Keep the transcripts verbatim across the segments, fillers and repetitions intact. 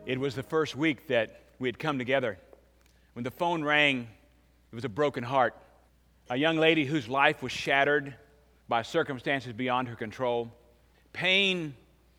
It was the first week that we had come together. When the phone rang, it was a broken heart. A young lady whose life was shattered by circumstances beyond her control, pain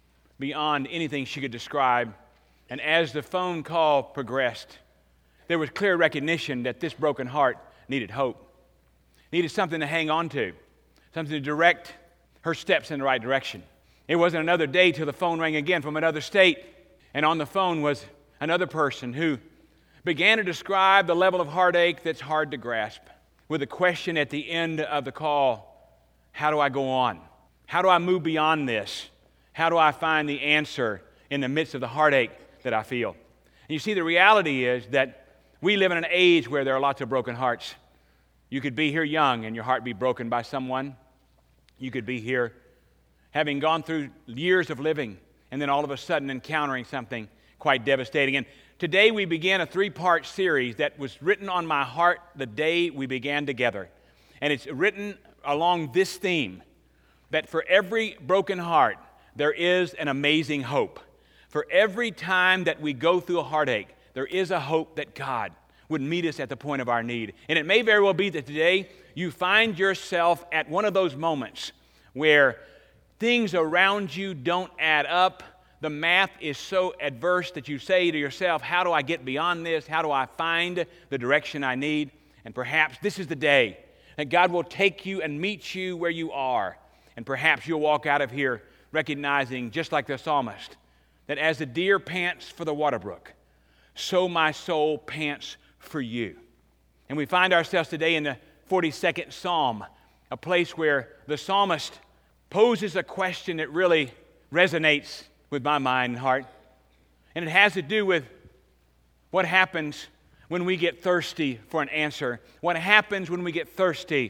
beyond anything she could describe. And as the phone call progressed, there was clear recognition that this broken heart needed hope, needed something to hang on to, something to direct her steps in the right direction. It wasn't another day till the phone rang again from another state, and on the phone was another person who began to describe the level of heartache that's hard to grasp, with a question at the end of the call: how do I go on? How do I move beyond this? How do I find the answer in the midst of the heartache that I feel? And you see, the reality is that we live in an age where there are lots of broken hearts. You could be here young and your heart be broken by someone. You could be here having gone through years of living and then all of a sudden encountering something quite devastating. And today we begin a three-part series that was written on my heart the day we began together. And it's written along this theme, that for every broken heart, there is an amazing hope. For every time that we go through a heartache, there is a hope that God would meet us at the point of our need. And it may very well be that today you find yourself at one of those moments where things around you don't add up. The math is so adverse that you say to yourself, how do I get beyond this? How do I find the direction I need? And perhaps this is the day that God will take you and meet you where you are. And perhaps you'll walk out of here recognizing, just like the psalmist, that as the deer pants for the water brook, so my soul pants for you. And we find ourselves today in the forty-second Psalm, a place where the psalmist poses a question that really resonates with my mind and heart. And it has to do with what happens when we get thirsty for an answer. What happens when we get thirsty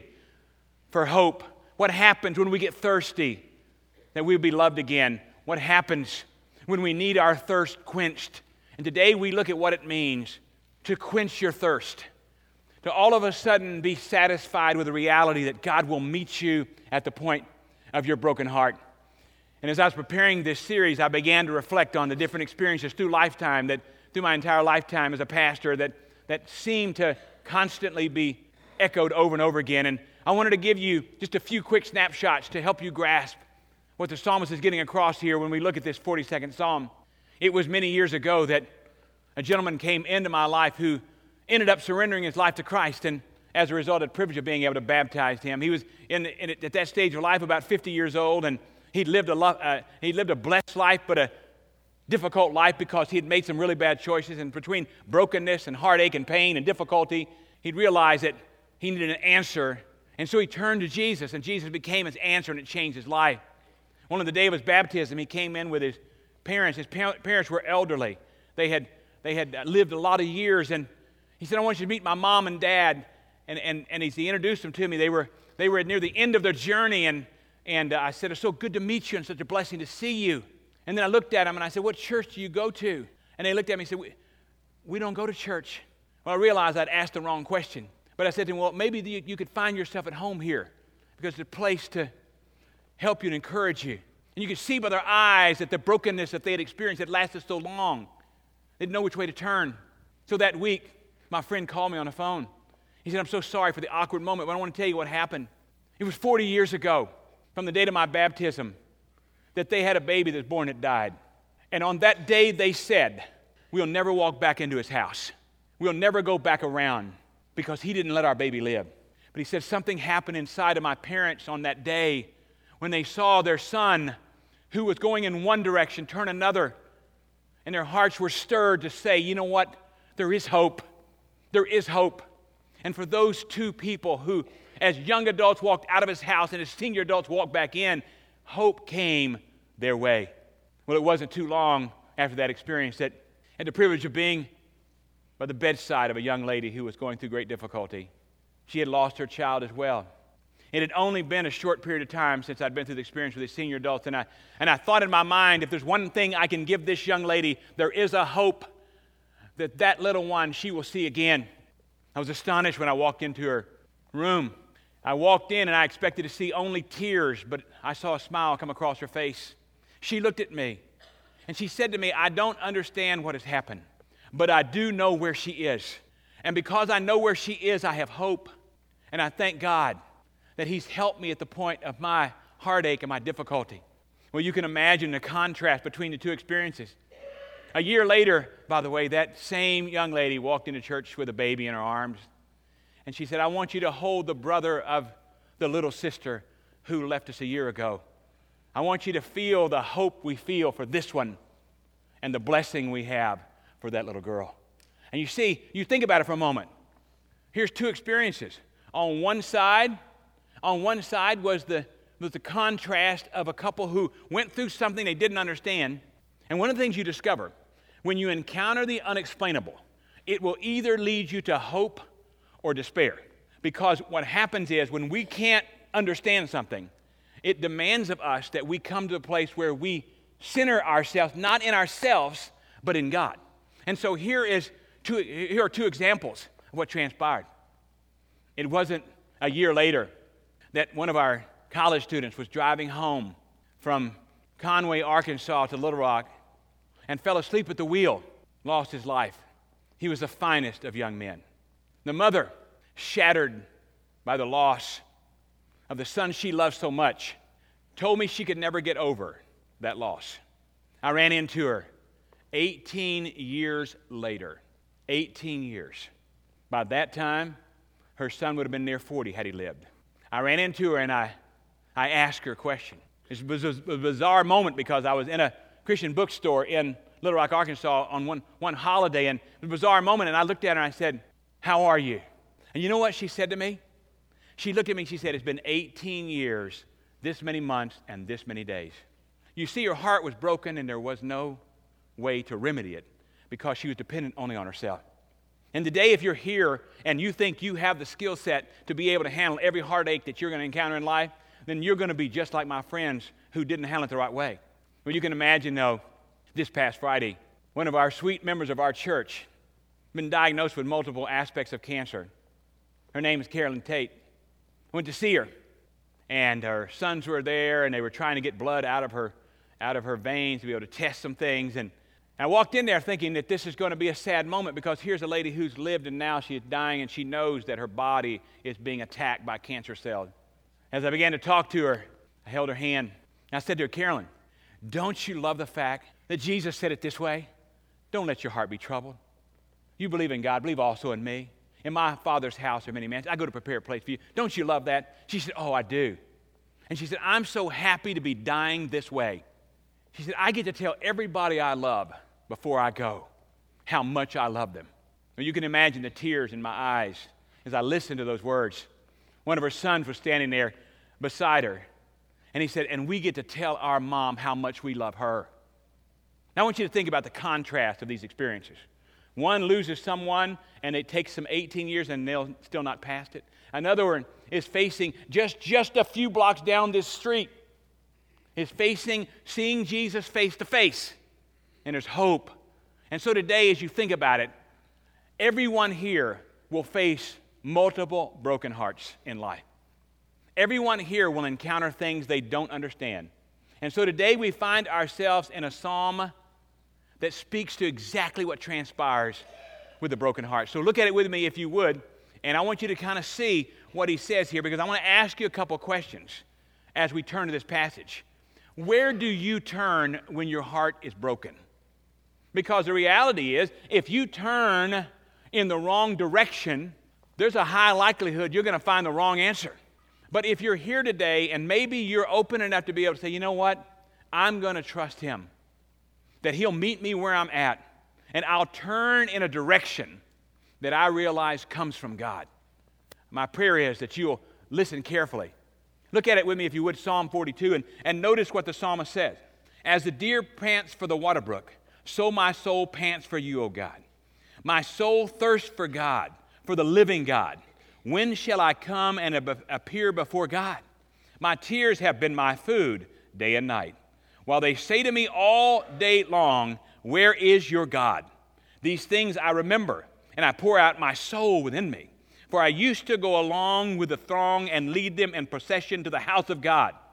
for hope? What happens when we get thirsty that we'll be loved again? What happens when we need our thirst quenched? And today we look at what it means to quench your thirst, to all of a sudden be satisfied with the reality that God will meet you at the point of your broken heart. And as I was preparing this series, I began to reflect on the different experiences through lifetime, that through my entire lifetime as a pastor, that, that seemed to constantly be echoed over and over again. And I wanted to give you just a few quick snapshots to help you grasp what the psalmist is getting across here when we look at this forty-second Psalm. It was many years ago that a gentleman came into my life who ended up surrendering his life to Christ, and as a result, had the privilege of being able to baptize him. He was in, in at that stage of life about fifty years old, and he'd lived a lo- uh, he lived a blessed life, but a difficult life because he had made some really bad choices. And between brokenness and heartache and pain and difficulty, he'd realized that he needed an answer, and so he turned to Jesus, and Jesus became his answer, and it changed his life. On the day of his baptism, he came in with his parents. His pa- parents were elderly. They had they had lived a lot of years, and he said, "I want you to meet my mom and dad." And and and he introduced them to me. They were they were near the end of their journey, and and uh, I said, "It's so good to meet you, and such a blessing to see you." And then I looked at them and I said, "What church do you go to?" And they looked at me and said, "We, we don't go to church." Well, I realized I'd asked the wrong question, but I said to them, "Well, maybe the, you could find yourself at home here, because it's a place to help you and encourage you." And you could see by their eyes that the brokenness that they had experienced had lasted so long, they didn't know which way to turn. So that week, my friend called me on the phone. He said, "I'm so sorry for the awkward moment, but I want to tell you what happened. It was forty years ago, from the date of my baptism, that they had a baby that was born that died. And on that day, they said, we'll never walk back into his house. We'll never go back around, because he didn't let our baby live." But he said something happened inside of my parents on that day when they saw their son, who was going in one direction, turn another. And their hearts were stirred to say, you know what? There is hope. There is hope. And for those two people who, as young adults, walked out of his house and as senior adults walked back in, hope came their way. Well, it wasn't too long after that experience that I had the privilege of being by the bedside of a young lady who was going through great difficulty. She had lost her child as well. It had only been a short period of time since I'd been through the experience with these senior adults, and I, and I thought in my mind, if there's one thing I can give this young lady, there is a hope that that little one she will see again. I was astonished when I walked into her room. I walked in and I expected to see only tears, but I saw a smile come across her face. She looked at me And she said to me, I don't understand what has happened, but I do know where she is. And because I know where she is, I have hope. And I thank God that He's helped me at the point of my heartache and my difficulty. Well, you can imagine the contrast between the two experiences. A year later, by the way, that same young lady walked into church with a baby in her arms. And she said, I want you to hold the brother of the little sister who left us a year ago. I want you to feel the hope we feel for this one and the blessing we have for that little girl. And you see, you think about it for a moment. Here's two experiences. On one side, on one side was the, was the contrast of a couple who went through something they didn't understand. And one of the things you discover, when you encounter the unexplainable, it will either lead you to hope or despair. Because what happens is when we can't understand something, it demands of us that we come to a place where we center ourselves, not in ourselves, but in God. And so here is two, here are two examples of what transpired. It wasn't a year later that one of our college students was driving home from Conway, Arkansas to Little Rock and fell asleep at the wheel, lost his life. He was the finest of young men. The mother, shattered by the loss of the son she loved so much, told me she could never get over that loss. I ran into her eighteen years later. eighteen years. By that time, her son would have been near forty had he lived. I ran into her and I, I asked her a question. It was a bizarre moment because I was in a Christian bookstore in Little Rock, Arkansas on one, one holiday, and it was a bizarre moment, and I looked at her and I said, how are you? And you know what she said to me? She looked at me and she said, it's been eighteen years, this many months, and this many days. You see, her heart was broken and there was no way to remedy it because she was dependent only on herself. And today, if you're here and you think you have the skill set to be able to handle every heartache that you're going to encounter in life, then you're going to be just like my friends who didn't handle it the right way. Well, you can imagine, though, this past Friday, one of our sweet members of our church been diagnosed with multiple aspects of cancer. Her name is Carolyn Tate. I went to see her, and her sons were there, and they were trying to get blood out of her, out of her veins to be able to test some things. And I walked in there thinking that this is going to be a sad moment because here's a lady who's lived, and now she is dying, and she knows that her body is being attacked by cancer cells. As I began to talk to her, I held her hand, and I said to her, Carolyn, don't you love the fact that Jesus said it this way? Don't let your heart be troubled. You believe in God, believe also in me. In my Father's house are many mansions. I go to prepare a place for you. Don't you love that? She said, oh, I do. And she said, I'm so happy to be dying this way. She said, I get to tell everybody I love before I go how much I love them. Well, you can imagine the tears in my eyes as I listened to those words. One of her sons was standing there beside her, and he said, and we get to tell our mom how much we love her. Now I want you to think about the contrast of these experiences. One loses someone, and it takes them eighteen years, and they'll still not past it. Another one is facing just, just a few blocks down this street, is facing seeing Jesus face to face, and there's hope. And so today, as you think about it, everyone here will face multiple broken hearts in life. Everyone here will encounter things they don't understand. And so today we find ourselves in a psalm that speaks to exactly what transpires with a broken heart. So look at it with me if you would, and I want you to kind of see what he says here because I want to ask you a couple questions as we turn to this passage. Where do you turn when your heart is broken? Because the reality is, if you turn in the wrong direction, there's a high likelihood you're going to find the wrong answer. But if you're here today and maybe you're open enough to be able to say, you know what, I'm going to trust him, that he'll meet me where I'm at, and I'll turn in a direction that I realize comes from God. My prayer is that you'll listen carefully. Look at it with me, if you would, Psalm forty-two, and, and notice what the psalmist says. As the deer pants for the water brook, so my soul pants for you, O God. My soul thirsts for God, for the living God. When shall I come and ab- appear before God? My tears have been my food day and night, while they say to me all day long, where is your God? These things I remember, and I pour out my soul within me. For I used to go along with the throng and lead them in procession to the house of God.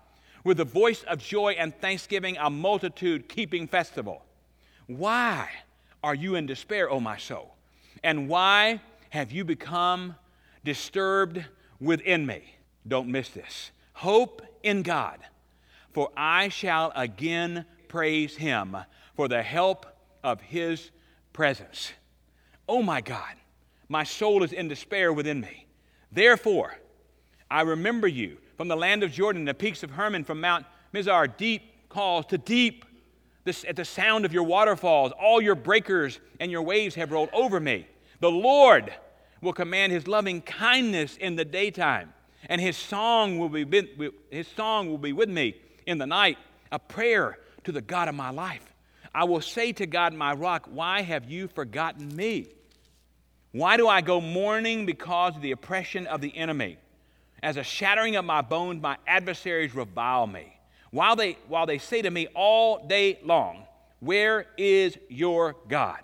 with the voice of joy and thanksgiving, a multitude keeping festival. Why are you in despair, O my soul? And why have you become disturbed within me? Don't miss this. Hope in God, for I shall again praise him for the help of his presence. Oh my God, my soul is in despair within me. Therefore, I remember you from the land of Jordan, the peaks of Hermon, from Mount Mizar. Deep calls to deep. This, at the sound of your waterfalls, all your breakers and your waves have rolled over me. The Lord will command his loving kindness in the daytime, and his song will be his song will be with me in the night, a prayer to the God of my life. I will say to God, my rock, why have you forgotten me? Why do I go mourning because of the oppression of the enemy? As a shattering of my bones, my adversaries revile me. While they, while they say to me all day long, where is your God?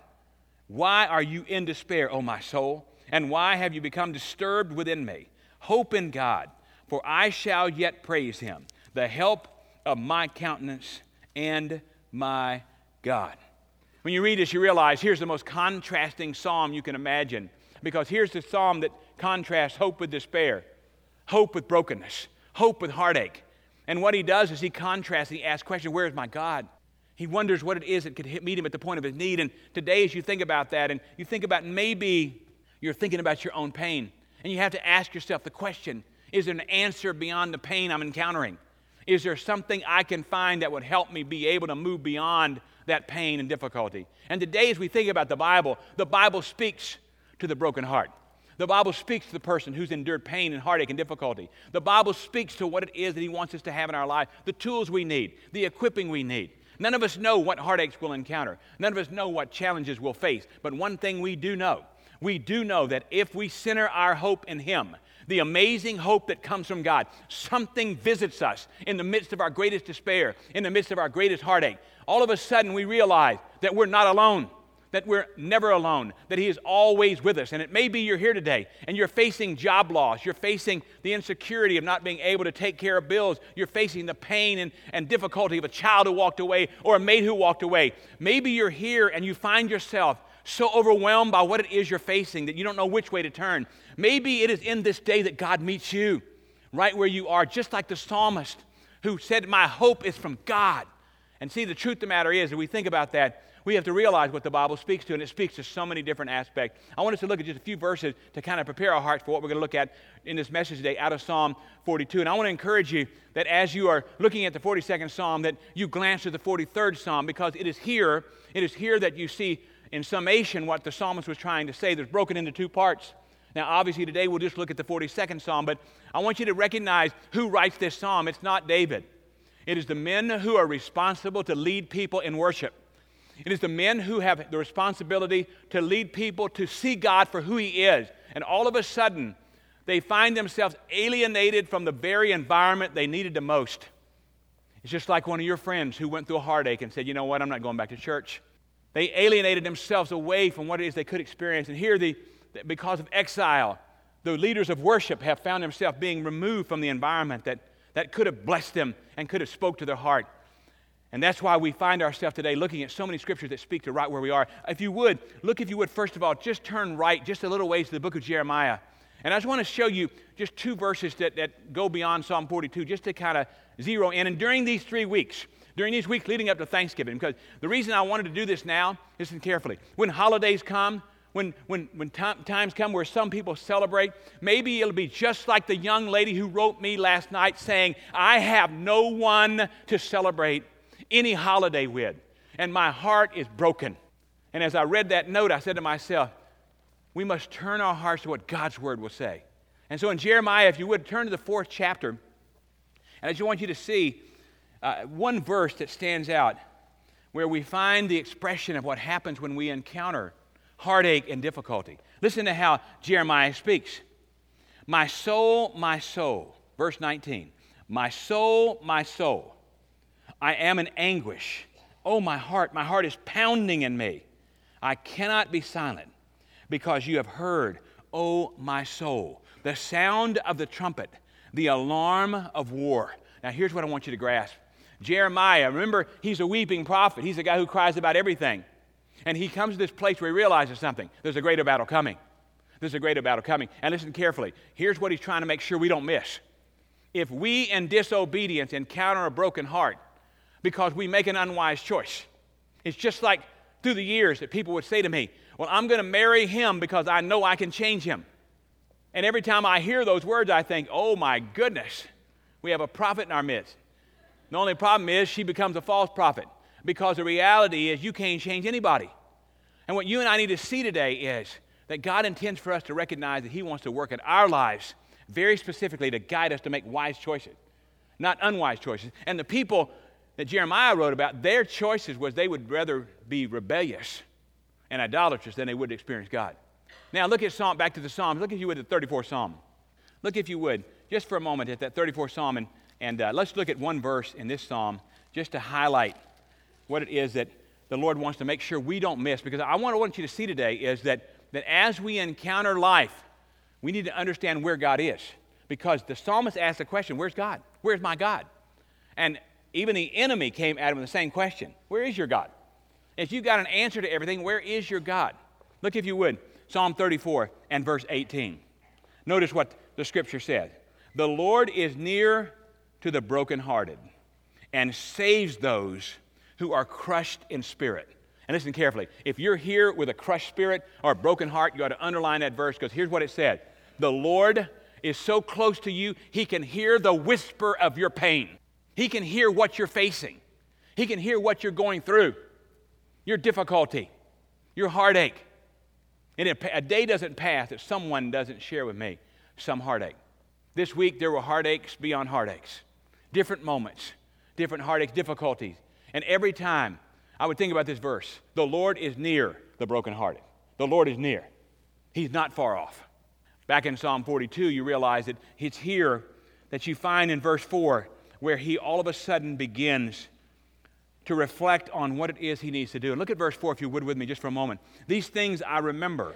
Why are you in despair, O my soul? And why have you become disturbed within me? Hope in God, for I shall yet praise him, the help of my countenance and my God. When you read this, you realize here's the most contrasting psalm you can imagine, because here's the psalm that contrasts hope with despair, hope with brokenness, hope with heartache. And what he does is he contrasts, he asks questions, where is my God? He wonders what it is that could hit, meet him at the point of his need. And today, as you think about that, and you think about maybe you're thinking about your own pain, and you have to ask yourself the question, is there an answer beyond the pain I'm encountering? Is there something I can find that would help me be able to move beyond that pain and difficulty? And today, as we think about the Bible, the Bible speaks to the broken heart. The Bible speaks to the person who's endured pain and heartache and difficulty. The Bible speaks to what it is that he wants us to have in our life, the tools we need, the equipping we need. None of us know what heartaches we'll encounter. None of us know what challenges we'll face. But one thing we do know, we do know that if we center our hope in him, the amazing hope that comes from God, something visits us in the midst of our greatest despair, in the midst of our greatest heartache. All of a sudden we realize that we're not alone, that we're never alone, that he is always with us. And it may be you're here today and you're facing job loss, you're facing the insecurity of not being able to take care of bills, you're facing the pain and, and difficulty of a child who walked away or a mate who walked away. Maybe you're here and you find yourself so overwhelmed by what it is you're facing that you don't know which way to turn. Maybe it is in this day that God meets you right where you are, just like the psalmist who said, my hope is from God. And see, the truth of the matter is, if we think about that, we have to realize what the Bible speaks to, and it speaks to so many different aspects. I want us to look at just a few verses to kind of prepare our hearts for what we're going to look at in this message today out of Psalm forty-two. And I want to encourage you that as you are looking at the forty-second Psalm, that you glance to the forty-third Psalm, because it is here, it is here that you see in summation what the psalmist was trying to say. There's broken into two parts. Now, obviously, today we'll just look at the forty-second Psalm, but I want you to recognize who writes this psalm. It's not David. It is the men who are responsible to lead people in worship. It is the men who have the responsibility to lead people to see God for who he is. And all of a sudden, they find themselves alienated from the very environment they needed the most. It's just like one of your friends who went through a heartache and said, you know what, I'm not going back to church. They alienated themselves away from what it is they could experience. And here, the, because of exile, the leaders of worship have found themselves being removed from the environment that, that could have blessed them and could have spoke to their heart. And that's why we find ourselves today looking at so many scriptures that speak to right where we are. If you would, look if you would, first of all, just turn right just a little ways to the book of Jeremiah. And I just want to show you just two verses that, that go beyond Psalm forty-two, just to kind of zero in. And during these three weeks, during these weeks leading up to Thanksgiving, because the reason I wanted to do this now, listen carefully, when holidays come, when, when, when t- times come where some people celebrate, maybe it'll be just like the young lady who wrote me last night saying, I have no one to celebrate any holiday with, and my heart is broken. And as I read that note, I said to myself, we must turn our hearts to what God's word will say. And so in Jeremiah, if you would, turn to the fourth chapter, and I just want you to see uh, one verse that stands out where we find the expression of what happens when we encounter heartache and difficulty. Listen to how Jeremiah speaks. My soul, my soul, verse nineteen, my soul, my soul, I am in anguish. Oh, my heart, my heart is pounding in me. I cannot be silent because you have heard, oh, my soul, the sound of the trumpet, the alarm of war. Now, here's what I want you to grasp. Jeremiah, remember, he's a weeping prophet. He's a guy who cries about everything. And he comes to this place where he realizes something. There's a greater battle coming. There's a greater battle coming. And listen carefully. Here's what he's trying to make sure we don't miss. If we in disobedience encounter a broken heart because we make an unwise choice, it's just like through the years that people would say to me, well, I'm going to marry him because I know I can change him. And every time I hear those words, I think, oh my goodness, we have a prophet in our midst. The only problem is she becomes a false prophet, because the reality is you can't change anybody. And what you and I need to see today is that God intends for us to recognize that he wants to work in our lives very specifically to guide us to make wise choices, not unwise choices. And the people that Jeremiah wrote about, their choices was they would rather be rebellious and idolatrous than they would experience God. Now look at Psalm, back to the Psalms. Look if you would at the thirty-fourth Psalm. Look if you would, just for a moment at that thirty-fourth Psalm, and, and uh, let's look at one verse in this Psalm just to highlight what it is that the Lord wants to make sure we don't miss. Because I want, I want you to see today is that, that as we encounter life, we need to understand where God is. Because the psalmist asked the question, where's God? Where's my God? And even the enemy came at him with the same question. Where is your God? If you've got an answer to everything, where is your God? Look if you would, Psalm thirty-four and verse eighteen. Notice what the scripture said. The Lord is near to the brokenhearted and saves those who are crushed in spirit. And listen carefully. If you're here with a crushed spirit or a broken heart, you ought to underline that verse, because here's what it said. The Lord is so close to you, he can hear the whisper of your pain. He can hear what you're facing. He can hear what you're going through, your difficulty, your heartache. And a day doesn't pass that someone doesn't share with me some heartache. This week there were heartaches beyond heartaches, different moments, different heartaches, difficulties. And every time I would think about this verse, the Lord is near the brokenhearted. The Lord is near. He's not far off. Back in Psalm forty-two, you realize that it's here that you find in verse four where he all of a sudden begins to reflect on what it is he needs to do. And look at verse four, if you would, with me just for a moment. These things I remember.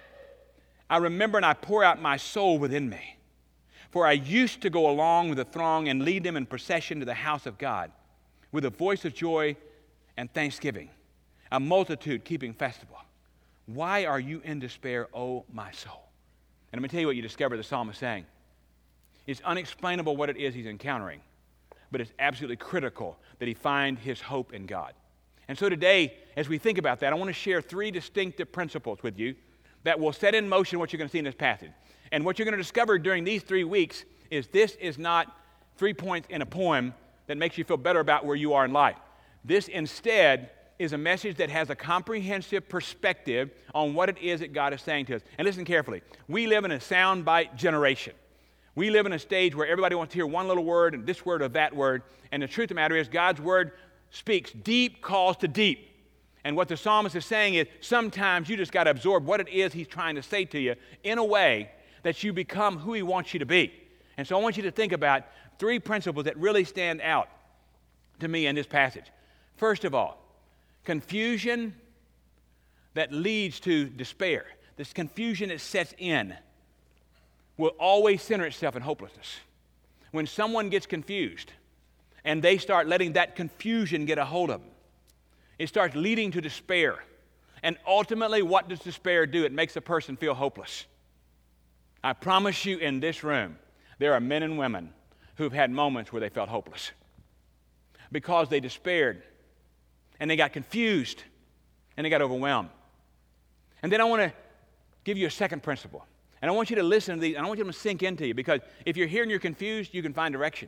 I remember and I pour out my soul within me. For I used to go along with the throng and lead them in procession to the house of God with a voice of joy and thanksgiving, a multitude keeping festival. Why are you in despair, O my soul? And I'm going to tell you what you discover the psalmist saying. It's unexplainable what it is he's encountering, but it's absolutely critical that he find his hope in God. And so today, as we think about that, I want to share three distinctive principles with you that will set in motion what you're going to see in this passage. And what you're going to discover during these three weeks is this is not three points in a poem that makes you feel better about where you are in life. This instead is a message that has a comprehensive perspective on what it is that God is saying to us. And listen carefully. We live in a soundbite generation. We live in a stage where everybody wants to hear one little word and this word or that word. And the truth of the matter is God's word speaks deep calls to deep. And what the psalmist is saying is sometimes you just got to absorb what it is he's trying to say to you in a way that you become who he wants you to be. And so I want you to think about three principles that really stand out to me in this passage. First of all, confusion that leads to despair. This confusion that sets in will always center itself in hopelessness. When someone gets confused and they start letting that confusion get a hold of them, it starts leading to despair. And ultimately, what does despair do? It makes a person feel hopeless. I promise you in this room, there are men and women who've had moments where they felt hopeless because they despaired and they got confused and they got overwhelmed. And then I want to give you a second principle. And I want you to listen to these, and I want them to sink into you, because if you're here and you're confused, you can find direction.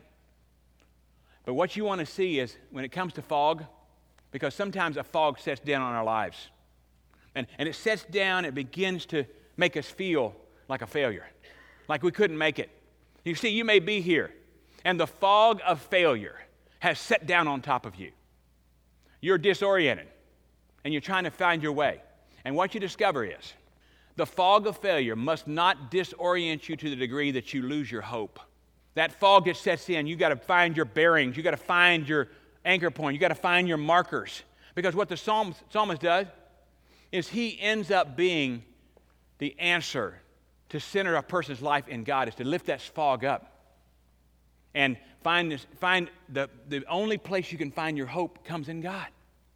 But what you want to see is when it comes to fog, because sometimes a fog sets down on our lives. And, and it sets down, it begins to make us feel like a failure, like we couldn't make it. You see, you may be here, and the fog of failure has set down on top of you. You're disoriented, and you're trying to find your way. And what you discover is the fog of failure must not disorient you to the degree that you lose your hope. That fog that sets in, you got to find your bearings. You got to find your anchor point. You got to find your markers. Because what the psalm, psalmist does is he ends up being the answer to center a person's life in God, is to lift that fog up and find, this, find the, the only place you can find your hope comes in God.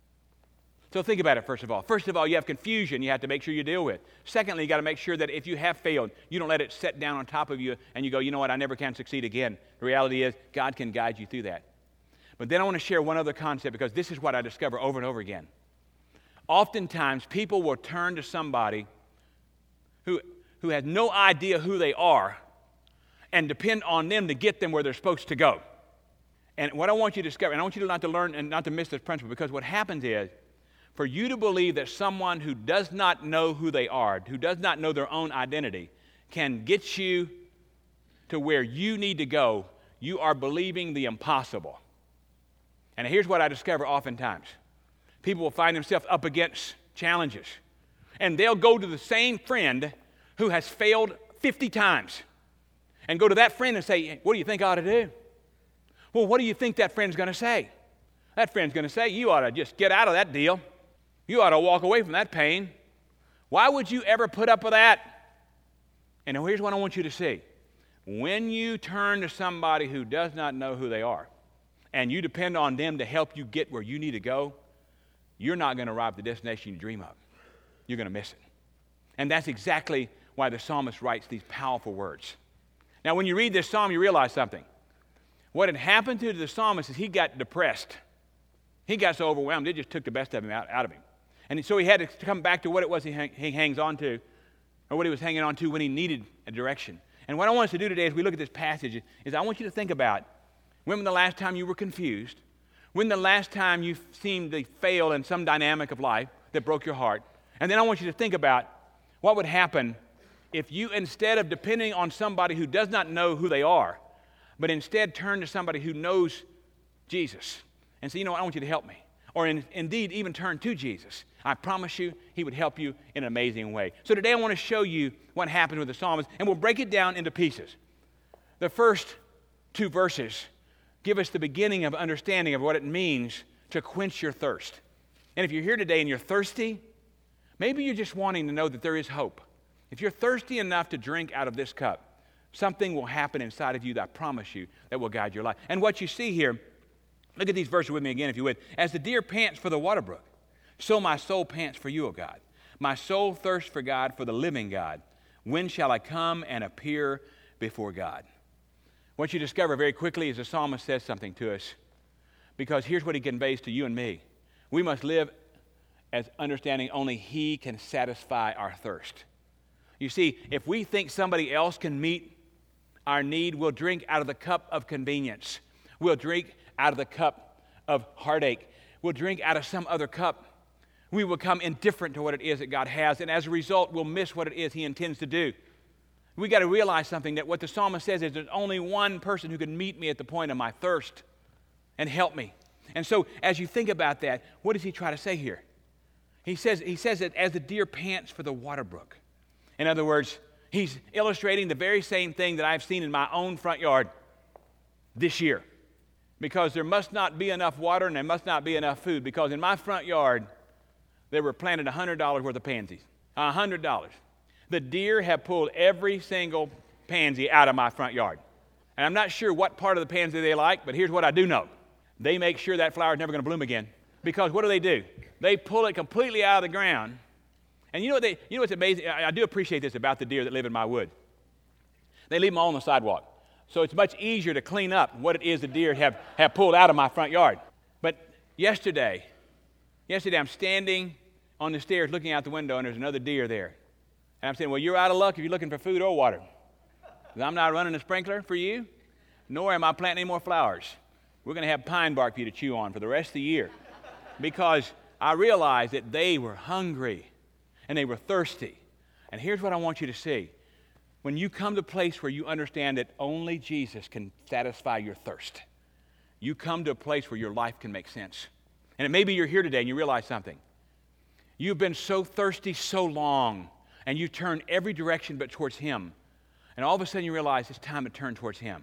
So think about it, first of all. First of all, you have confusion you have to make sure you deal with. Secondly, you got to make sure that if you have failed, you don't let it set down on top of you and you go, you know what, I never can succeed again. The reality is, God can guide you through that. But then I want to share one other concept, because this is what I discover over and over again. Oftentimes, people will turn to somebody who, who has no idea who they are and depend on them to get them where they're supposed to go. And what I want you to discover, and I want you to not to learn and not to miss this principle, because what happens is, for you to believe that someone who does not know who they are, who does not know their own identity, can get you to where you need to go, you are believing the impossible. And here's what I discover oftentimes. People will find themselves up against challenges, and they'll go to the same friend who has failed fifty times and go to that friend and say, what do you think I ought to do? Well, what do you think that friend's going to say? That friend's going to say, you ought to just get out of that deal. You ought to walk away from that pain. Why would you ever put up with that? And here's what I want you to see. When you turn to somebody who does not know who they are, and you depend on them to help you get where you need to go, you're not going to arrive at the destination you dream of. You're going to miss it. And that's exactly why the psalmist writes these powerful words. Now, when you read this psalm, you realize something. What had happened to the psalmist is he got depressed. He got so overwhelmed, it just took the best of him out, out of him. And so he had to come back to what it was he, hang, he hangs on to, or what he was hanging on to when he needed a direction. And what I want us to do today as we look at this passage is I want you to think about when was the last time you were confused, when the last time you seemed to fail in some dynamic of life that broke your heart. And then I want you to think about what would happen if you, instead of depending on somebody who does not know who they are, but instead turn to somebody who knows Jesus and say, you know what, I want you to help me. Or in, indeed even turn to Jesus. I promise you, he would help you in an amazing way. So today I want to show you what happened with the psalmist, and we'll break it down into pieces. The first two verses give us the beginning of understanding of what it means to quench your thirst. And if you're here today and you're thirsty, maybe you're just wanting to know that there is hope. If you're thirsty enough to drink out of this cup, something will happen inside of you that I promise you that will guide your life. And what you see here, look at these verses with me again, if you would. As the deer pants for the water brook, so my soul pants for you, O God. My soul thirsts for God, for the living God. When shall I come and appear before God? What you discover very quickly is the psalmist says something to us, because here's what he conveys to you and me. We must live as understanding only he can satisfy our thirst. You see, if we think somebody else can meet our need, we'll drink out of the cup of convenience. We'll drink out of the cup of heartache. We'll drink out of some other cup. We will become indifferent to what it is that God has, and as a result, we'll miss what it is he intends to do. We got to realize something, that what the psalmist says is there's only one person who can meet me at the point of my thirst and help me. And so as you think about that, what does he try to say here? He says, he says that as the deer pants for the water brook. In other words, he's illustrating the very same thing that I've seen in my own front yard this year. Because there must not be enough water and there must not be enough food. Because in my front yard, they were planted one hundred dollars worth of pansies. one hundred dollars. The deer have pulled every single pansy out of my front yard. And I'm not sure what part of the pansy they like, but here's what I do know. They make sure that flower is never going to bloom again. Because what do they do? They pull it completely out of the ground. And you know what they, you know what's amazing? I, I do appreciate this about the deer that live in my wood. They leave them all on the sidewalk. So it's much easier to clean up what it is the deer have, have pulled out of my front yard. But yesterday, yesterday I'm standing on the stairs looking out the window, and there's another deer there. And I'm saying, well, you're out of luck if you're looking for food or water. I'm not running a sprinkler for you, nor am I planting any more flowers. We're going to have pine bark for you to chew on for the rest of the year. Because I realized that they were hungry and they were thirsty. And here's what I want you to see. When you come to a place where you understand that only Jesus can satisfy your thirst, you come to a place where your life can make sense. And it may be you're here today and you realize something. You've been so thirsty so long, and you turn every direction but towards him. And all of a sudden you realize it's time to turn towards him.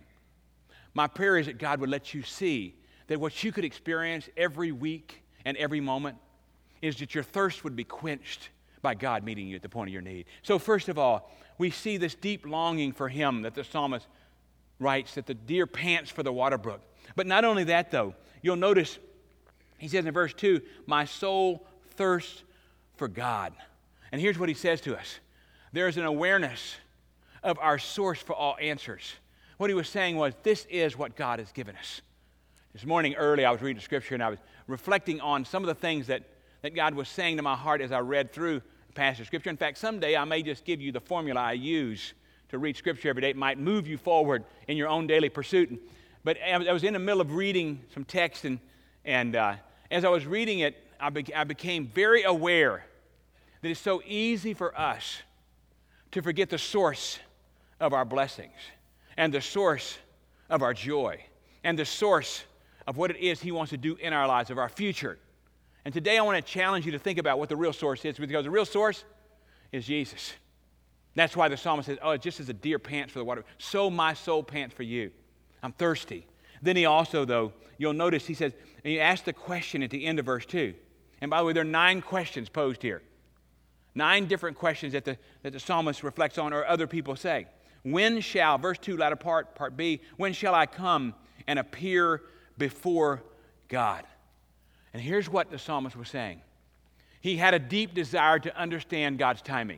My prayer is that God would let you see that what you could experience every week and every moment is that your thirst would be quenched by God meeting you at the point of your need. So first of all, we see this deep longing for him that the psalmist writes that the deer pants for the water brook. But not only that, though, you'll notice he says in verse two, my soul thirsts for God. And here's what he says to us. There's an awareness of our source for all answers. What he was saying was, this is what God has given us. This morning early, I was reading Scripture, and I was reflecting on some of the things that, that God was saying to my heart as I read through the passage of Scripture. In fact, someday I may just give you the formula I use to read Scripture every day. It might move you forward in your own daily pursuit. But I was in the middle of reading some text, and, and uh, as I was reading it, I, be- I became very aware that it's so easy for us to forget the source of our blessings and the source of our joy and the source of what it is He wants to do in our lives, of our future. And today I want to challenge you to think about what the real source is, because the real source is Jesus. That's why the psalmist says, oh, just as a deer pants for the water, so my soul pants for you. I'm thirsty. Then he also, though, you'll notice he says, and he asks the question at the end of verse two. And by the way, there are nine questions posed here. Nine different questions that the, that the psalmist reflects on, or other people say. When shall, verse two, latter part, part B, when shall I come and appear before God? And here's what the psalmist was saying. He had a deep desire to understand God's timing.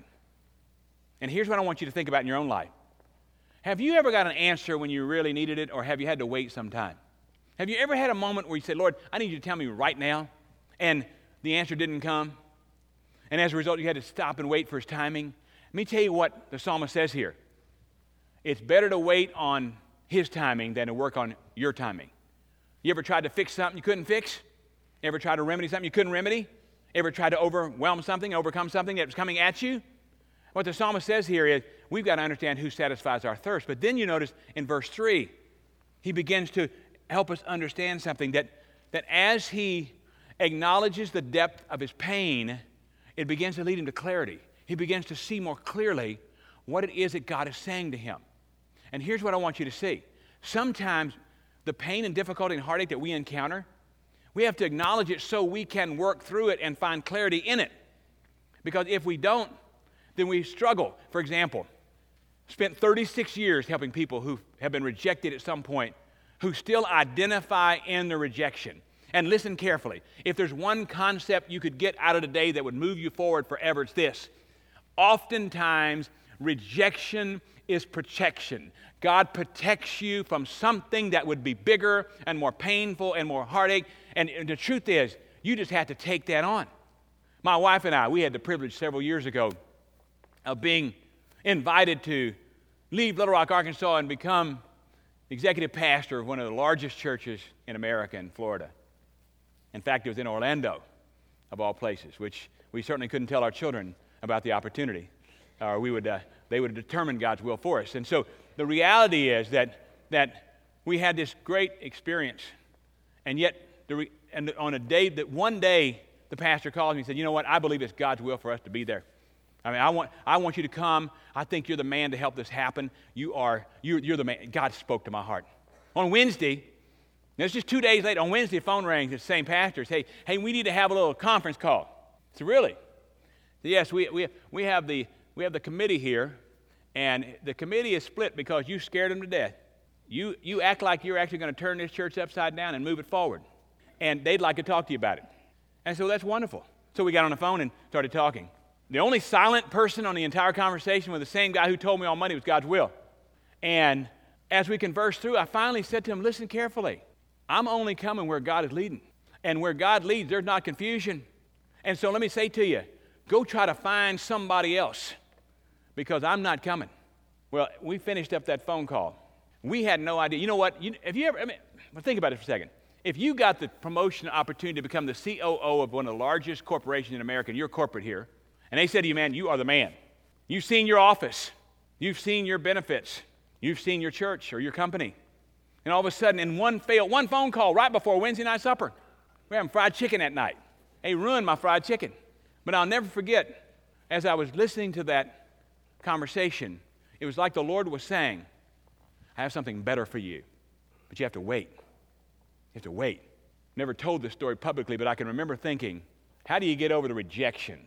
And here's what I want you to think about in your own life. Have you ever got an answer when you really needed it, or have you had to wait some time? Have you ever had a moment where you said, Lord, I need you to tell me right now, and the answer didn't come? And as a result, you had to stop and wait for His timing? Let me tell you what the psalmist says here. It's better to wait on His timing than to work on your timing. You ever tried to fix something you couldn't fix? Ever tried to remedy something you couldn't remedy? Ever tried to overwhelm something, overcome something that was coming at you? What the psalmist says here is, we've got to understand who satisfies our thirst. But then you notice in verse three, he begins to help us understand something, that, that as he acknowledges the depth of his pain, it begins to lead him to clarity. He begins to see more clearly what it is that God is saying to him. And here's what I want you to see. Sometimes the pain and difficulty and heartache that we encounter, we have to acknowledge it so we can work through it and find clarity in it. Because if we don't, then we struggle. For example, spent thirty-six years helping people who have been rejected at some point, who still identify in the rejection. And listen carefully. If there's one concept you could get out of today that would move you forward forever, it's this. Oftentimes, rejection is protection. God protects you from something that would be bigger and more painful and more heartache. And the truth is, you just have to take that on. My wife and I, we had the privilege several years ago of being invited to leave Little Rock, Arkansas, and become executive pastor of one of the largest churches in America, in Florida. In fact, it was in Orlando, of all places, which we certainly couldn't tell our children about the opportunity, or we would, uh, they would have determined God's will for us. And so the reality is that, that we had this great experience, and yet the re- and on a day that one day the pastor called me and said, you know what, I believe it's God's will for us to be there. I mean, I want I want you to come. I think you're the man to help this happen. You are, you're, you're the man. God spoke to my heart. On Wednesday, it's just two days later, on Wednesday, the phone rings, the same pastor. Hey, hey, we need to have a little conference call. I said, really? Said, yes, we, we, we, have the, we have the committee here, and the committee is split because you scared them to death. You, you act like you're actually going to turn this church upside down and move it forward. And they'd like to talk to you about it. And so that's wonderful. So we got on the phone and started talking. The only silent person on the entire conversation was the same guy who told me on Monday it was God's will. And as we conversed through, I finally said to him, listen carefully. I'm only coming where God is leading. And where God leads, there's not confusion. And so let me say to you, go try to find somebody else, because I'm not coming. Well, we finished up that phone call. We had no idea. You know what? You, have you ever, I mean, well, think about it for a second. If you got the promotion opportunity to become the C O O of one of the largest corporations in America, and you're corporate here, and they said to you, man, you are the man. You've seen your office. You've seen your benefits. You've seen your church or your company. And all of a sudden, in one fail, one phone call right before Wednesday night supper, we're having fried chicken that night. They ruined my fried chicken. But I'll never forget, as I was listening to that conversation, it was like the Lord was saying, I have something better for you, but you have to wait. You have to wait. Never told this story publicly, but I can remember thinking, how do you get over the rejection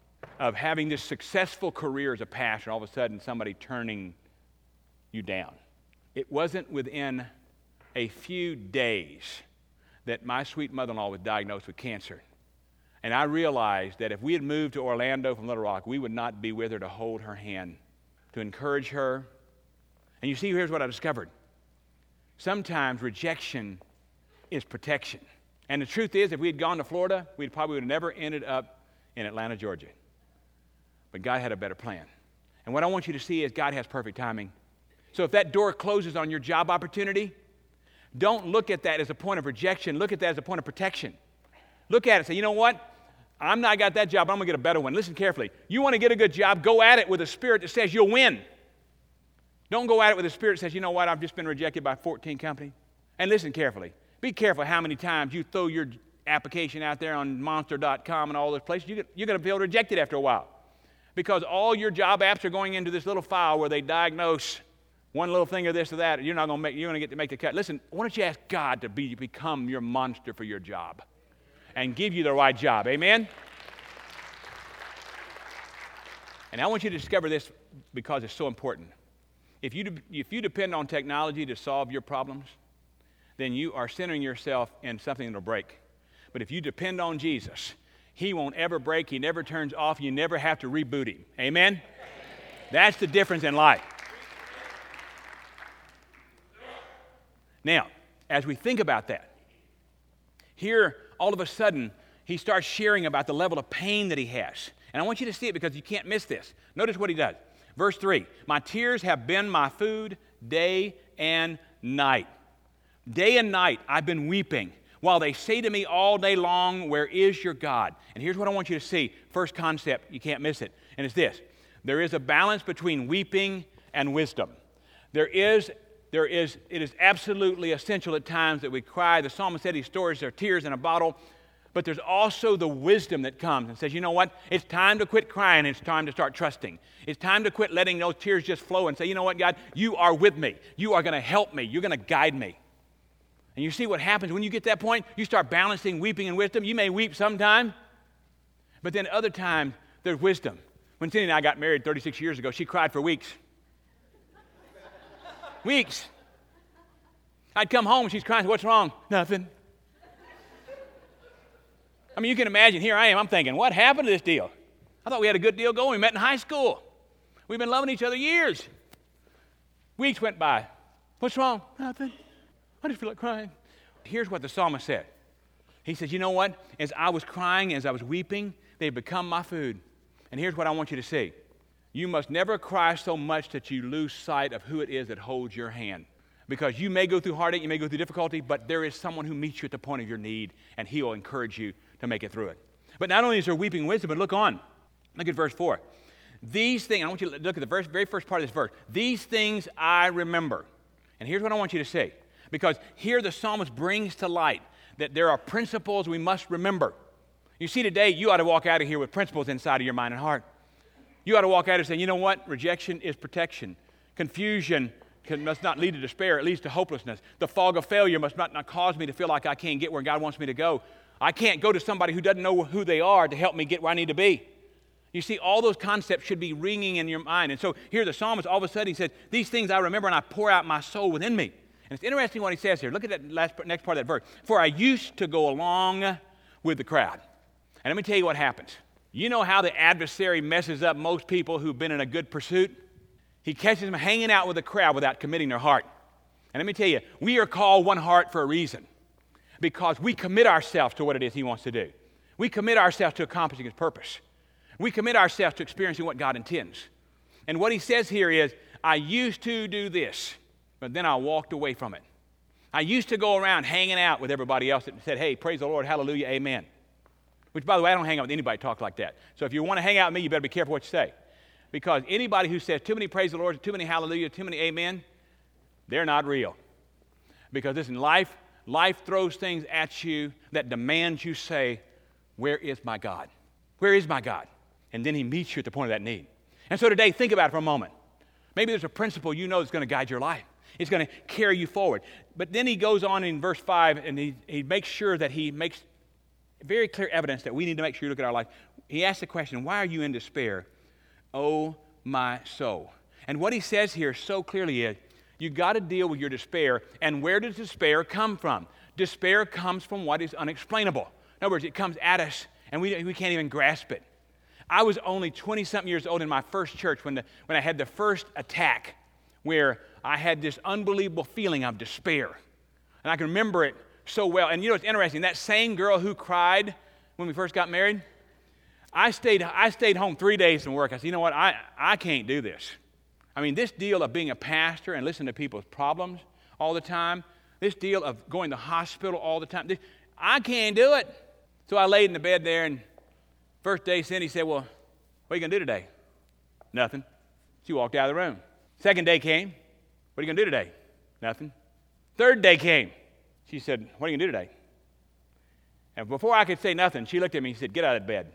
of having this successful career as a pastor, and all of a sudden somebody turning you down? It wasn't within a few days that my sweet mother-in-law was diagnosed with cancer. And I realized that if we had moved to Orlando from Little Rock, we would not be with her to hold her hand, to encourage her. And you see, here's what I discovered. Sometimes rejection is protection. And the truth is, if we had gone to Florida, we probably would have never ended up in Atlanta, Georgia. But God had a better plan. And what I want you to see is God has perfect timing. So if that door closes on your job opportunity, don't look at that as a point of rejection. Look at that as a point of protection. Look at it and say, you know what? I'm not got that job. I'm going to get a better one. Listen carefully. You want to get a good job, go at it with a spirit that says you'll win. Don't go at it with a spirit that says, you know what? I've just been rejected by fourteen companies. And listen carefully. Be careful how many times you throw your application out there on monster dot com and all those places. You get, you're going to feel rejected after a while. Because all your job apps are going into this little file where they diagnose one little thing or this or that. You're not going to make, you're going to get to make the cut. Listen, why don't you ask God to be, become your monster for your job and give you the right job. Amen? And I want you to discover this because it's so important. If you, de- if you depend on technology to solve your problems, then you are centering yourself in something that will break. But if you depend on Jesus, He won't ever break. He never turns off. You never have to reboot Him. Amen? Amen. That's the difference in life. Now, as we think about that, here, all of a sudden, he starts sharing about the level of pain that he has. And I want you to see it because you can't miss this. Notice what he does. Verse three, my tears have been my food day and night. Day and night I've been weeping while they say to me all day long, where is your God? And here's what I want you to see. First concept, you can't miss it. And it's this. There is a balance between weeping and wisdom. There is, there is, it is absolutely essential at times that we cry. The psalmist said he stores their tears in a bottle. But there's also the wisdom that comes and says, you know what? It's time to quit crying. It's time to start trusting. It's time to quit letting those tears just flow and say, you know what, God? You are with me. You are going to help me. You're going to guide me. And you see what happens when you get to that point? You start balancing weeping and wisdom. You may weep sometime, but then other times there's wisdom. When Cindy and I got married thirty-six years ago, she cried for weeks. Weeks. I'd come home and she's crying. What's wrong? Nothing. I mean, you can imagine, here I am, I'm thinking, what happened to this deal? I thought we had a good deal going. We met in high school. We've been loving each other years. Weeks went by. What's wrong? Nothing. I just feel like crying. Here's what the psalmist said. He says, you know what? As I was crying, as I was weeping, they've become my food. And here's what I want you to see. You must never cry so much that you lose sight of who it is that holds your hand. Because you may go through heartache, you may go through difficulty, but there is someone who meets you at the point of your need, and he will encourage you to make it through it. But not only is there weeping wisdom, but look on. Look at verse four. These things, I want you to look at the verse, very first part of this verse. These things I remember. And here's what I want you to see. Because here the psalmist brings to light that there are principles we must remember. You see, today you ought to walk out of here with principles inside of your mind and heart. You ought to walk out and say, you know what? Rejection is protection. Confusion Can, must not lead to despair, it leads to hopelessness. The fog of failure must not, not cause me to feel like I can't get where God wants me to go. I can't go to somebody who doesn't know who they are to help me get where I need to be. You see, all those concepts should be ringing in your mind. And so here the psalmist, all of a sudden, he said, these things I remember and I pour out my soul within me. And it's interesting what he says here. Look at that last, next part of that verse. For I used to go along with the crowd. And let me tell you what happens. You know how the adversary messes up most people who've been in a good pursuit? He catches them hanging out with the crowd without committing their heart. And let me tell you, we are called one heart for a reason. Because we commit ourselves to what it is he wants to do. We commit ourselves to accomplishing his purpose. We commit ourselves to experiencing what God intends. And what he says here is, I used to do this, but then I walked away from it. I used to go around hanging out with everybody else that said, hey, praise the Lord, hallelujah, amen. Which, by the way, I don't hang out with anybody talk like that. So if you want to hang out with me, you better be careful what you say. Because anybody who says too many praise the Lord, too many hallelujah, too many amen, they're not real. Because listen, life, life throws things at you that demands you say, where is my God? Where is my God? And then he meets you at the point of that need. And so today, think about it for a moment. Maybe there's a principle you know that's going to guide your life. It's going to carry you forward. But then he goes on in verse five, and he, he makes sure that he makes very clear evidence that we need to make sure we look at our life. He asks the question, why are you in despair, oh my soul? And what he says here so clearly is, You got to deal with your despair. And where does despair come from? Despair comes from what is unexplainable. In other words, it comes at us, and we, we can't even grasp it. I was only twenty-something years old in my first church when, the, when I had the first attack where I had this unbelievable feeling of despair. And I can remember it so well. And you know, it's interesting. That same girl who cried when we first got married, I stayed, I stayed home three days from work. I said, you know what, I, I can't do this. I mean, this deal of being a pastor and listening to people's problems all the time, this deal of going to the hospital all the time, this, I can't do it. So I laid in the bed there, and first day Cindy said, well, what are you going to do today? Nothing. She walked out of the room. Second day came. What are you going to do today? Nothing. Third day came. She said, what are you going to do today? And before I could say nothing, she looked at me and said, get out of that bed.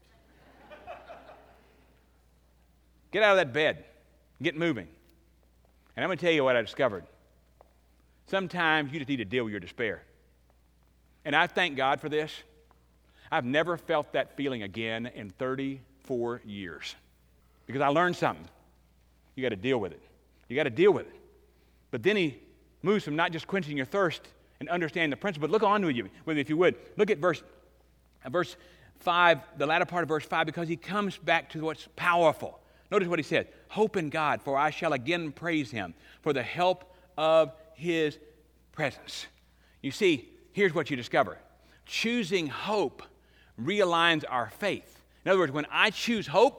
Get out of that bed. Get moving. And I'm going to tell you what I discovered. Sometimes you just need to deal with your despair. And I thank God for this. I've never felt that feeling again in thirty-four years. Because I learned something. You got to deal with it. You got to deal with it. But then he moves from not just quenching your thirst and understanding the principle, but look on with you, with me if you would. Look at verse, uh, verse five, the latter part of verse five, because he comes back to what's powerful. Notice what he said. Hope in God, for I shall again praise him for the help of his presence. You see, here's what you discover. Choosing hope realigns our faith. In other words, when I choose hope,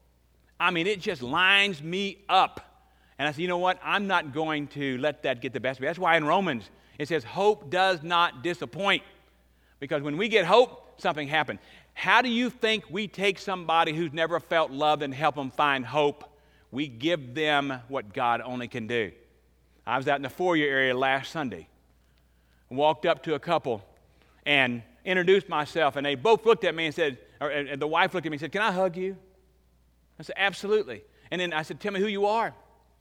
I mean, it just lines me up. And I said, you know what? I'm not going to let that get the best of me. That's why in Romans it says, hope does not disappoint. Because when we get hope, something happens. How do you think we take somebody who's never felt loved and help them find hope? We give them what God only can do. I was out in the foyer area last Sunday, walked up to a couple and introduced myself, and they both looked at me and said, or and the wife looked at me and said, can I hug you? I said, absolutely. And then I said, tell me who you are.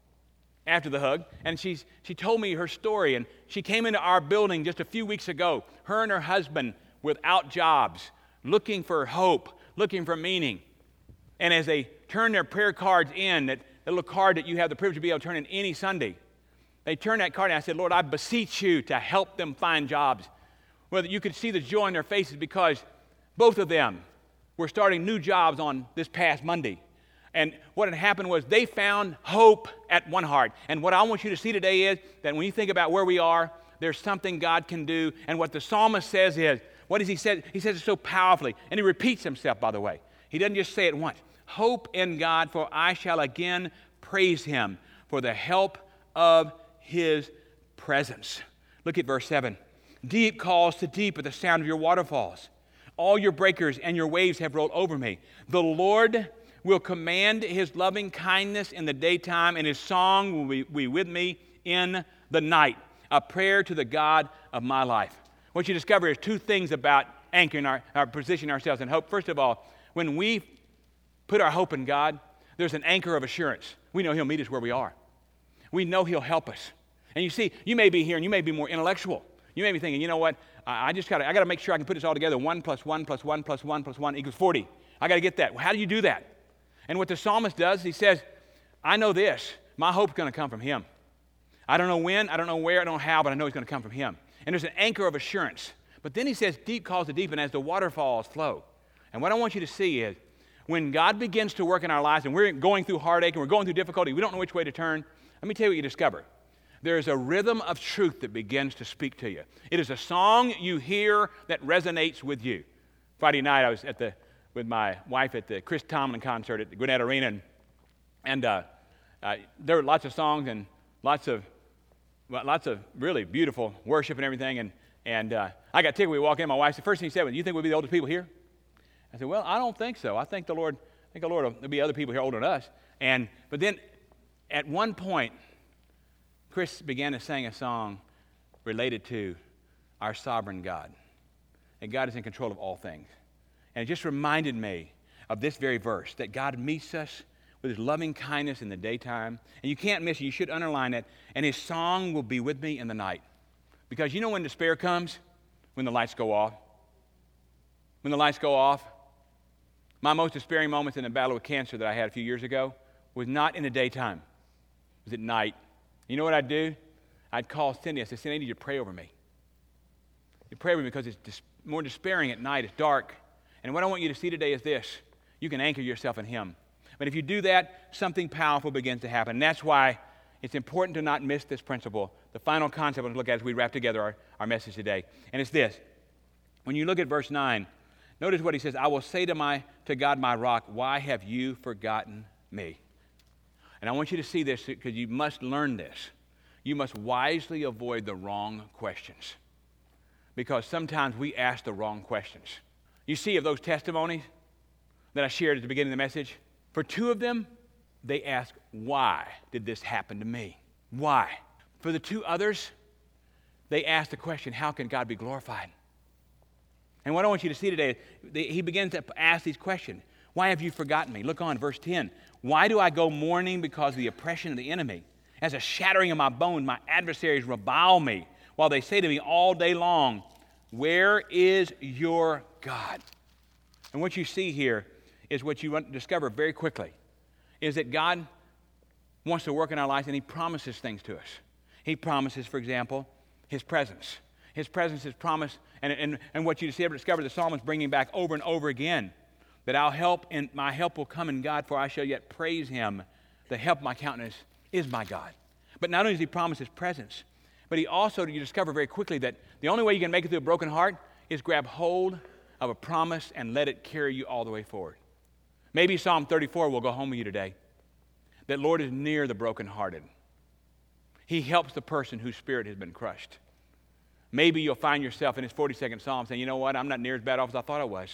After the hug, and she's, she told me her story, and she came into our building just a few weeks ago, her and her husband without jobs, looking for hope, looking for meaning. And as they turned their prayer cards in, that, that little card that you have the privilege to be able to turn in any Sunday, they turned that card in, and I said, Lord, I beseech you to help them find jobs. Well, you could see the joy in their faces because both of them were starting new jobs on this past Monday. And what had happened was they found hope at One Heart. And what I want you to see today is that when you think about where we are, there's something God can do. And what the psalmist says is, what does he say? He says it so powerfully. And he repeats himself, by the way. He doesn't just say it once. Hope in God, for I shall again praise him for the help of his presence. Look at verse seven. Deep calls to deep at the sound of your waterfalls. All your breakers and your waves have rolled over me. The Lord will command his loving kindness in the daytime, and his song will be, be with me in the night. A prayer to the God of my life. What you discover is two things about anchoring our, our positioning ourselves in hope. First of all, when we put our hope in God, there's an anchor of assurance. We know he'll meet us where we are. We know he'll help us. And you see, you may be here and you may be more intellectual. You may be thinking, you know what, I, I just got to I got to make sure I can put this all together. One plus one plus one plus one plus one equals forty. I got to get that. Well, how do you do that? And what the psalmist does, he says, I know this. My hope's going to come from him. I don't know when, I don't know where, I don't know how, but I know it's going to come from him. And there's an anchor of assurance. But then he says, deep calls to deep, and as the waterfalls flow. And what I want you to see is, when God begins to work in our lives, and we're going through heartache, and we're going through difficulty, we don't know which way to turn, let me tell you what you discover. There is a rhythm of truth that begins to speak to you. It is a song you hear that resonates with you. Friday night, I was at the with my wife at the Chris Tomlin concert at the Gwinnett Arena, and, and uh, uh, there were lots of songs and lots of well, lots of really beautiful worship and everything. And and uh, I got tickled. We walked in. My wife said, first thing she said was, "Do you think we'll be the oldest people here?" I said, "Well, I don't think so. I think the Lord, I think the Lord will there'll be other people here older than us." And but then at one point, Chris began to sing a song related to our sovereign God, and God is in control of all things. And it just reminded me of this very verse, that God meets us with his loving kindness in the daytime. And you can't miss it. You should underline it. And his song will be with me in the night. Because you know when despair comes? When the lights go off. When the lights go off. My most despairing moments in the battle with cancer that I had a few years ago was not in the daytime. It was at night. You know what I'd do? I'd call Cindy. I said, Cindy, I need you to pray over me. You pray over me because it's dis- more despairing at night. It's dark. And what I want you to see today is this. You can anchor yourself in Him. But if you do that, something powerful begins to happen. And that's why it's important to not miss this principle. The final concept I want to look at as we wrap together our, our message today. And it's this. When you look at verse nine, notice what he says, I will say to my to God my rock, why have you forgotten me? And I want you to see this because you must learn this. You must wisely avoid the wrong questions. Because sometimes we ask the wrong questions. You see, of those testimonies that I shared at the beginning of the message, for two of them, they ask, why did this happen to me? Why? For the two others, they ask the question, how can God be glorified? And what I want you to see today, he begins to ask these questions. Why have you forgotten me? Look on, verse ten. Why do I go mourning because of the oppression of the enemy? As a shattering of my bones, my adversaries revile me, while they say to me all day long, where is your God? And what you see here is what you discover very quickly, is that God wants to work in our lives, and He promises things to us. He promises, for example, His presence. His presence is promised, and, and, and what you see, discover the psalmist bringing back over and over again, that I'll help, and my help will come in God, for I shall yet praise Him. The help of my countenance is my God. But not only does He promise His presence, but He also, you discover very quickly that the only way you can make it through a broken heart is grab hold of a promise and let it carry you all the way forward. Maybe Psalm thirty-four will go home with you today. That Lord is near the brokenhearted. He helps the person whose spirit has been crushed. Maybe you'll find yourself in His forty-second Psalm saying, you know what, I'm not near as bad off as I thought I was.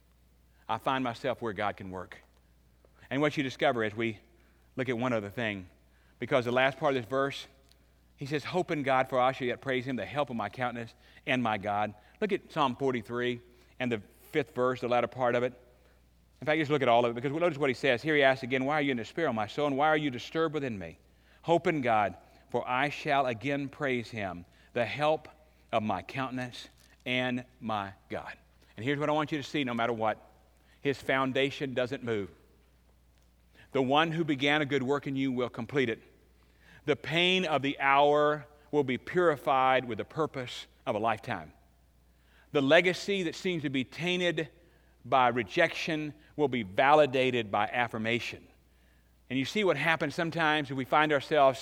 I find myself where God can work. And what you discover as we look at one other thing, because the last part of this verse, he says, hope in God, for I shall yet praise Him, the help of my countenance and my God. Look at Psalm forty-three and the fifth verse, the latter part of it. In fact, just look at all of it, because notice what he says. Here he asks again, why are you in despair, O my soul, and why are you disturbed within me? Hope in God, for I shall again praise Him, the help of my countenance and my God. And here's what I want you to see, no matter what. His foundation doesn't move. The one who began a good work in you will complete it. The pain of the hour will be purified with the purpose of a lifetime. The legacy that seems to be tainted by rejection will be validated by affirmation. And you see what happens sometimes if we find ourselves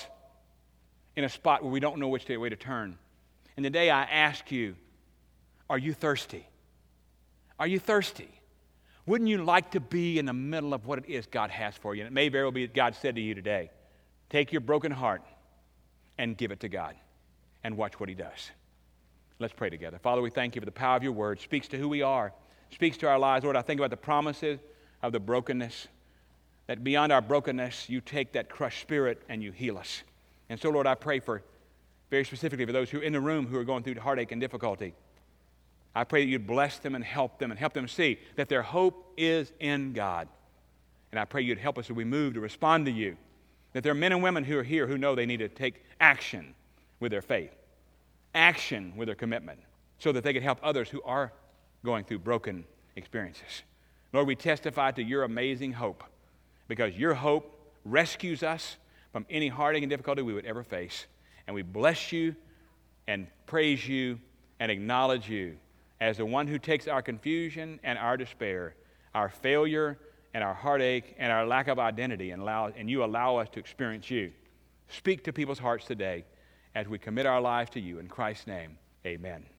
in a spot where we don't know which way to turn. And today I ask you, are you thirsty? Are you thirsty? Wouldn't you like to be in the middle of what it is God has for you? And it may very well be that God said to you today, take your broken heart and give it to God and watch what He does. Let's pray together. Father, we thank You for the power of Your word. It speaks to who we are. It speaks to our lives. Lord, I think about the promises of the brokenness, that beyond our brokenness, You take that crushed spirit and You heal us. And so, Lord, I pray for, very specifically for those who are in the room who are going through heartache and difficulty. I pray that You'd bless them and help them and help them see that their hope is in God. And I pray You'd help us as we move to respond to You, that there are men and women who are here who know they need to take action with their faith, action with their commitment, so that they can help others who are going through broken experiences. Lord, we testify to Your amazing hope, because Your hope rescues us from any heartache and difficulty we would ever face. And we bless You and praise You and acknowledge You as the one who takes our confusion and our despair, our failure and our heartache and our lack of identity, and allow, and You allow us to experience You. Speak to people's hearts today as we commit our lives to You. In Christ's name, amen.